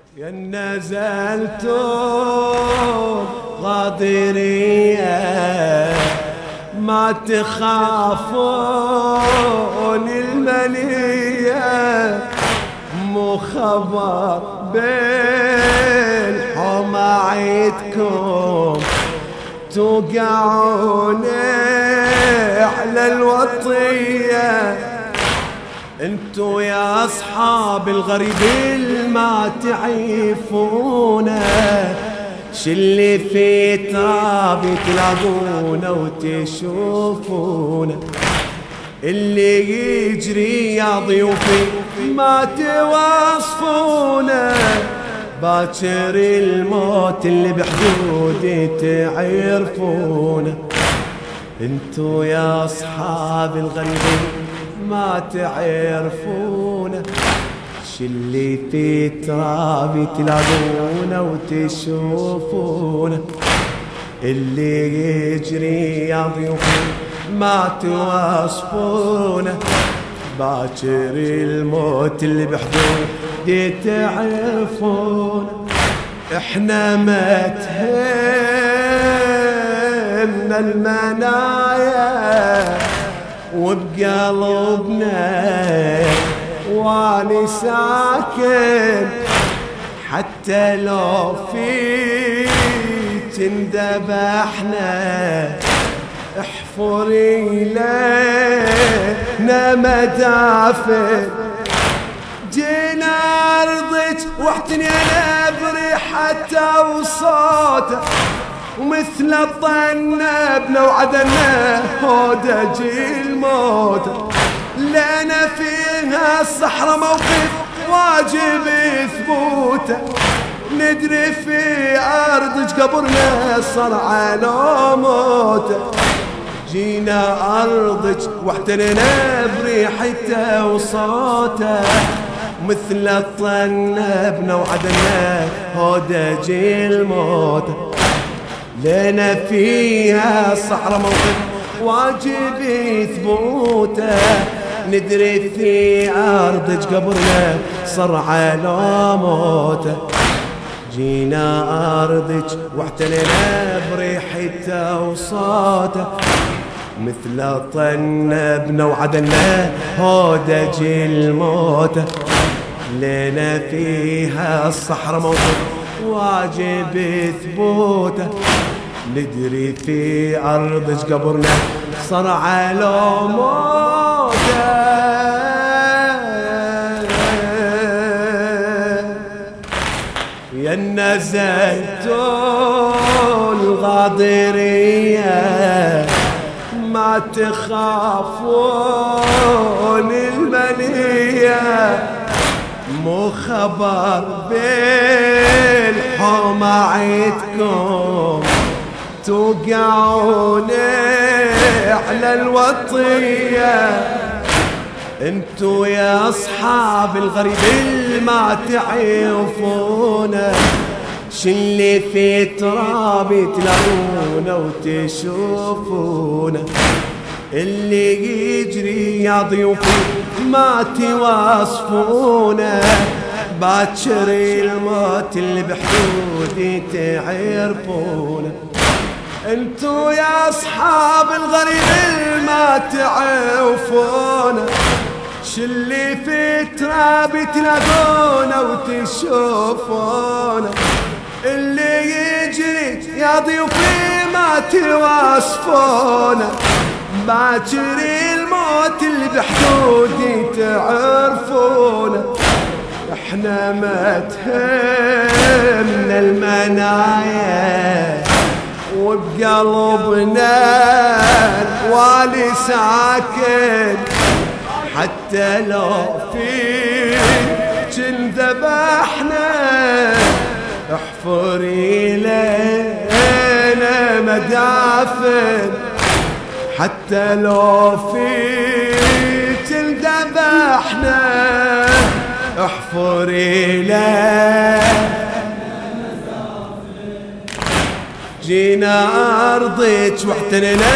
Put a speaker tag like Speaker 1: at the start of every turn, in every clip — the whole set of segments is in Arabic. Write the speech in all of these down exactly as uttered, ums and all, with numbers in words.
Speaker 1: يا نزلت غاضرية ما تخافون المنية، مو خبر بالحومة عيدكم توقعون على الوطية. انتو يا اصحاب الغريب ما تعيفونه، شلي في ترابي تلاقونه وتشوفونه. اللي يجري يا ضيوفي ما توصفونه، باكر الموت اللي بحدودي تعرفونه. انتو يا اصحاب الغريب ما تعرفونه، شلي في ترابي تلاقونه وتشوفونه. اللي يجري يا ضيوفي ما توصفونه، باكر الموت اللي بحدودي تعرفونه. احنا ما تهمنا المنايا وبقلبنا واني ساكن، حتى لو في تندبحنا احفري لنا مدافن. جينا ارضك واحتنينا بريحته وصوته، ومثل الطنبنا وعدنا هودج الموت. لنا فيها الصحراء موقف واجب ثبوته، ندري في أرضك قبرنا صرعى لو موته. جينا أرضك واحتنينا بريحته وصوته، مثل الطنبنا وعدنا هودج الموت. لنا فيها الصحراء موقف واجب ثبوته، ندري في أرضك قبرنا صرعى لو موته. جينا أرضك واحتلنا بريحته وصوته، مثل طنبنا وعدنا هودج الموته. لنا فيها الصحراء موقف واجب ثبوته، ندري في أرضك قبرنا صرعى لو موته. يا نزلت الغاضرية ما تخافون المنية، مو خبر بالحومة عيدكم توقعون على الوطية. انتو يا اصحاب الغريب ما تعرفونه، شلي في ترابي تلاقونه وتشوفونه. اللي يجري يا ضيوفي ما توصفونه، باكر الموت اللي بحدودي تعرفونه. انتو يا اصحاب الغريب ما تعرفونه، شلي في ترابي تلاقونه وتشوفونه. اللي يجري يا ضيوفي ما توصفونه، باكر الموت اللي بحدودي تعرفونه. احنا ما تهمنا المنايا وبقلبنا الوالي ساكن، حتى لو في ذبحنا احفري لنا مدافن. حتى لو في ذبحنا احفري لنا. جينا أرضك واحتنينا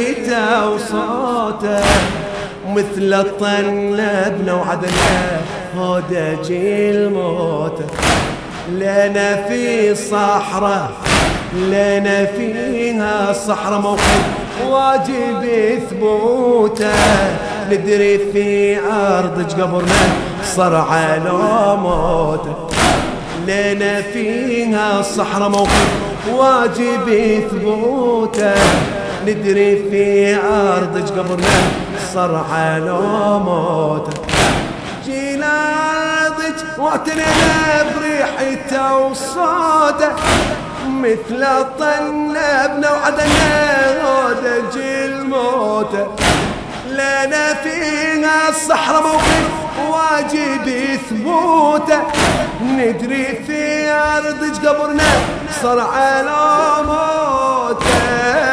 Speaker 1: بريحته وصوته، مثل الطنبنا وعدنا خدج الموت. لنا في صحراء لنا فيها الصحراء موقف واجب ثبوته. ندري في أرض قبرنا صار على موته. لنا فيها الصحراء موقف واجب ثبوته. ندري في أرض قبرنا صار على موته. جينا أرضك واعتنينا بريحته وصوته. مثل طنبنا وعدنا هودج الموتى. لنا فيها الصحراء موقف واجب ثبوته. ندري في أرض قبرنا صار على موته.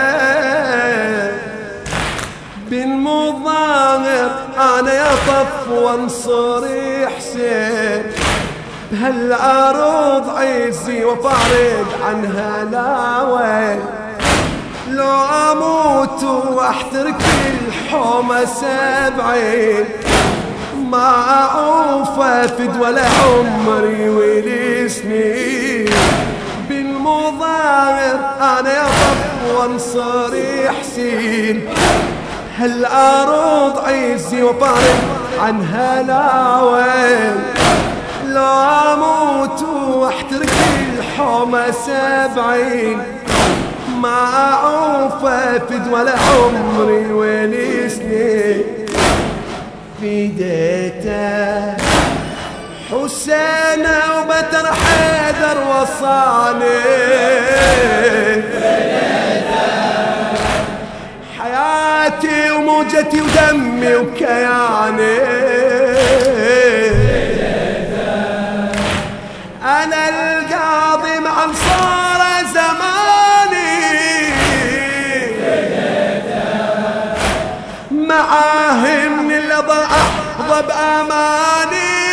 Speaker 1: بالمظاهر أنا يطف وانصر حسين. بهالأرض عزي وفارق عنها لا وين. لو أموت واحترق الحومة سبعين ما أوفى فد ولا عمري والسنين. بالمظاهر أنا يطف وانصر حسين. هالأرض عزي وفارق عنها لا وين. لو أموت واحترق الحومة سبعين ما أوفى فد ولا عمري والسنين. فديته حسين وبتر حيدر وصاني. حياتي وموجتي ودمي وكياني. أنا القاضي مع أنصار زماني. معاه من اللي أحظى بأماني.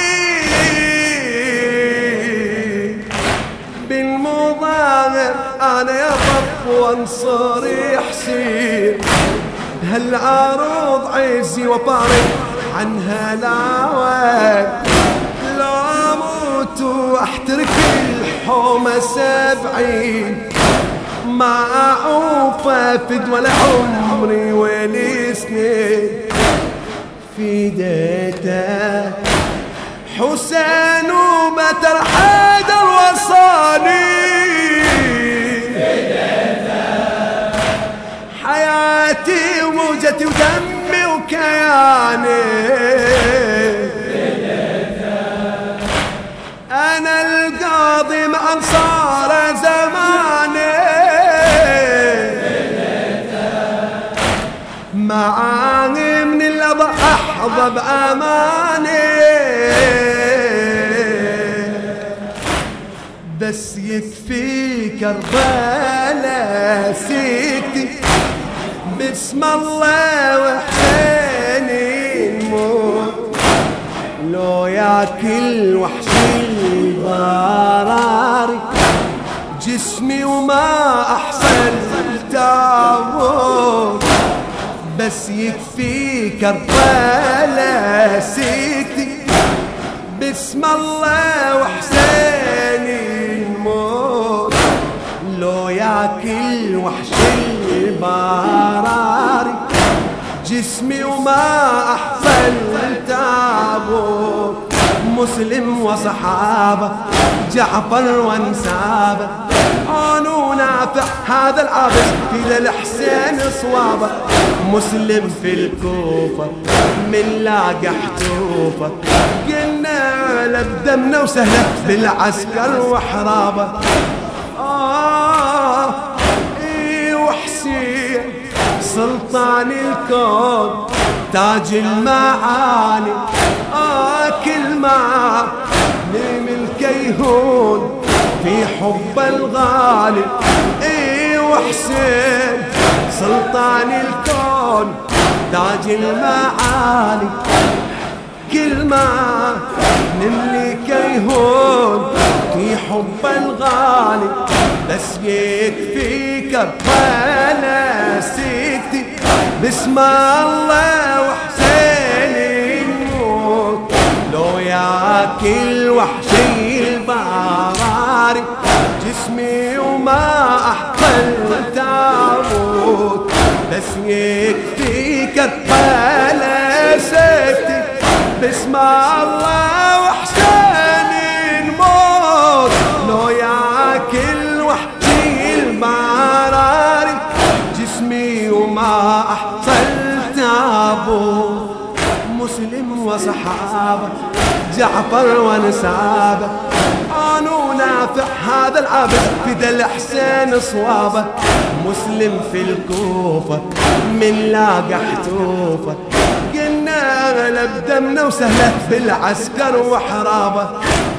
Speaker 1: بالمظاهر أنا يطف وانصر حسين. هالأرض عزي وفارق عنها لا وين. واحترق الحومة سبعين ما أوفى فد ولا عمري والسنين. فديته حسين وبتر حيدر وصاني. حياتي وموجتي ودمي وكياني. أنا القاضي مع أنصار زماني. معاه من اللي أحظى بأماني. بس يكفي كربلاء سيدي بسم الله وحسيني نموت. لو ياكل وحشي ضراري جسمي وما أحسن التابوت. بس يكفي كربلاء سيدي بسم الله وحسيني نموت. لو ياكل وحشي ضراري جسمي وما أحسن التابوت. مسلم وصحابه جعفر وانسابه عانوا نافع هذا العابس في الحسين صوابه. مسلم في الكوفة من لاقى حتوفه. قلنا لبدمنا وسهله بالعسكر وحرابه. آه إيه وحسين سلطان الكون تاج المعاني. آه كل ما من الكيهون في حب الغالي. اي وحسين سلطان الكون تاج المعالي. كل ما نملي كيهون في حب الغالي. بس يكفي كربلاء سيدي بسم الله وحسين يموت. لو يا وياك الوحشي البراري جسمي وما أحقل تابوت بس يكفي كربلاء سكتي باسم الله وحسين نموت لو ياك الوحشي البراري جسمي وما أحصل تابوت مسلم وصحابه جعفر ونسابه أنا نافع هذا العبد فدى الحسين صوابه مسلم في الكوفة من لاقى حتوفة قلنا غلب دمنا وسهله بالعسكر وحرابه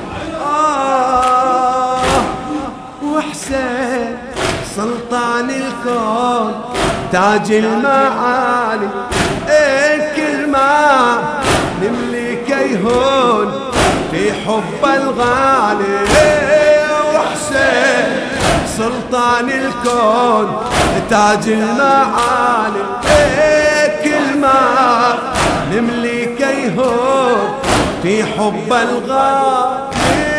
Speaker 1: آه وحسين سلطان الكون تاج المعالي كل ما نملك يهون في حب الغالي وحسين سلطان الكون تاج المعالي كل ما نملك يهون في حب الغالي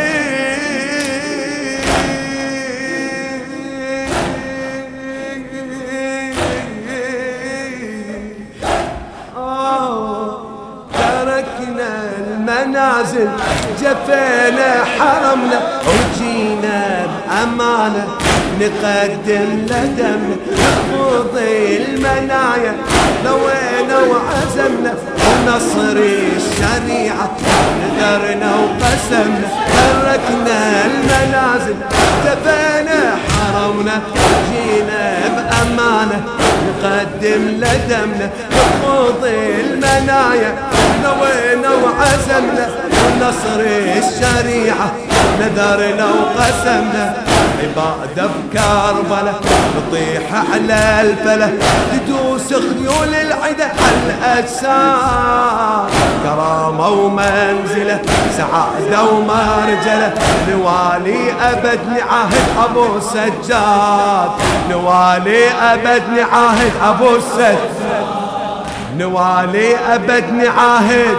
Speaker 1: المنازل جفينا حرمنا وجينا بأمانة نقدم لدمنا نقضي المنايا لوينا وعزمنا ونصر الشريعة نذرنا وقسمنا تركنا المنازل جفينا حرمنا وجينا بأمانة نقدم لدمنا نقضي المنايا نوينا وعزمنا ونصر الشريعة نذرنا وقسمنا عبادة بكربلة نطيح على الفلة تدوس خيول العدا على الأجساد كرامة ومنزلة سعادة ومرجلة نوالي أبد نعاهد أبو سجاد نوالي أبد نعاهد أبو سجاد نوالي أبد نعاهد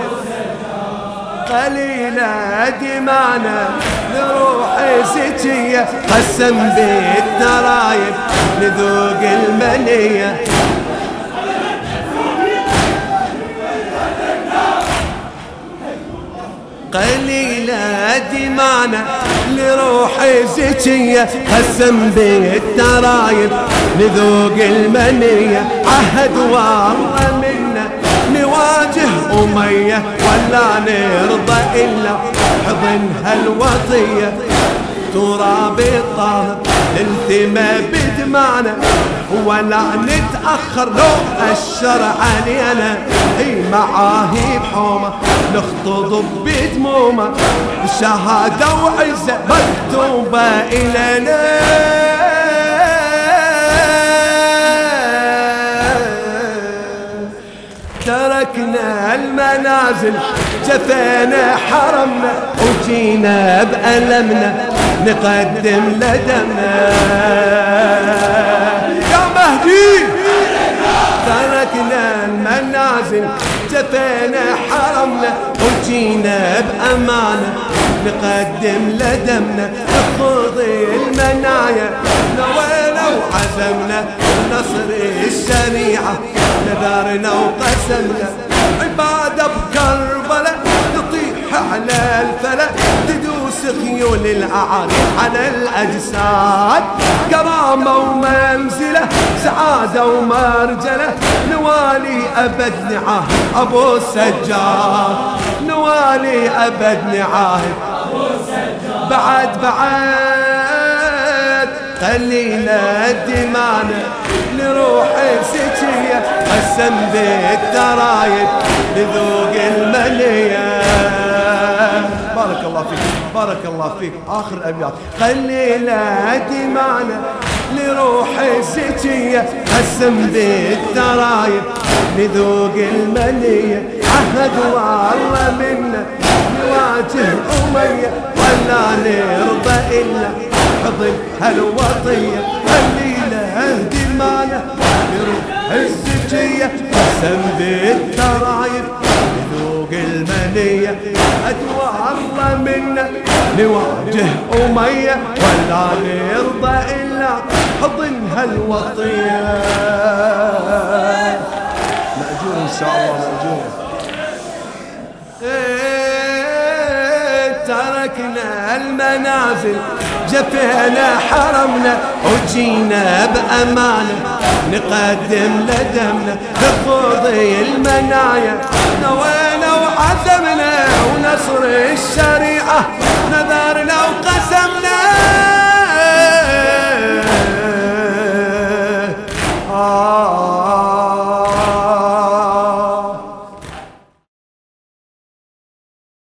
Speaker 1: قليلة دمانا لروح زكية قسم بالترايب نذوق المنية قليلة دمانا لروح زكية قسم بالترايب نذوق المنية عهد والله منا نواجه أمية ولا نرضى إلا حضن هالوطية تراب الطاهر التمى بدمانا ولا نتأخر لو الشرع علينا هي معاهي بحومة نخطض بدمومة شهادة وعزة مكتوبة إلينا تركنا المنازل جفينا حرمنا وجينا بألمنا نقدم لدمنا يا مهدي تركنا المنازل جفينا حرمنا وجينا بأمانة نقدم لدمنا نقضي المنايا نوينا وعزمنا نصر الشريعة نذرنا وقسمنا عبادة بكربلة تطيح على الفلك تدوس خيول الأعادي على الأجساد كرامة ومنزلة سعادة ومرجلة نوالي أبد نعاهد أبو سجاد نوالي أبد نعاهد بعد بعد خلينا دمانا نروح سجية قسم بالترايب نذوق المنية بارك الله فيك بارك الله فيك آخر أبيات خلينا دمانا نروح سجية قسم بالترايب نذوق المنية عهد والله منا نواجه أمية ولا نرضى إلا حضن هالوطية خلينا دمانا نروح السجية قسم بالترايب نذوق المنية أدوار منا نواجه أمية ولا نرضى إلا حضن هالوطية. مأجور إن شاء الله مأجور. تركنا المنازل جفينا حرمنا وجينا بأمانة نقدم لدمنا بخوضي المنايا نوينا وعزمنا ونصر الشريعة نذرنا وقسمنا